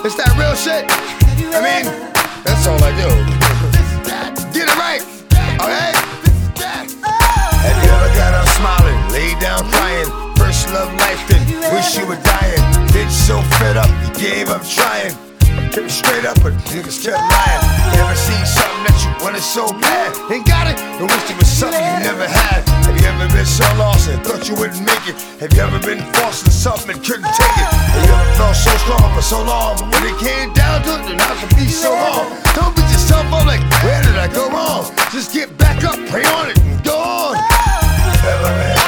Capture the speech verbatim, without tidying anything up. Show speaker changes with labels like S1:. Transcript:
S1: It's that real shit. I mean, that's all I do. Get it right, okay? Have you ever got up smiling, laid down crying? First love life, then wish you were dying. Bitch so fed up, you gave up trying. Kept it straight up, but niggas kept lying. Ever seen something that you wanted so bad? Ain't got it, and wished it was something you never had. Have you ever been so lost and thought you wouldn't make it? Have you ever been forced to something and couldn't take it? Have you ever felt so strong for so long, but when it came down to it, then how could be so wrong? Don't beat yourself up like, where did I go wrong? Just get back up, pray on it, and go on. Ever had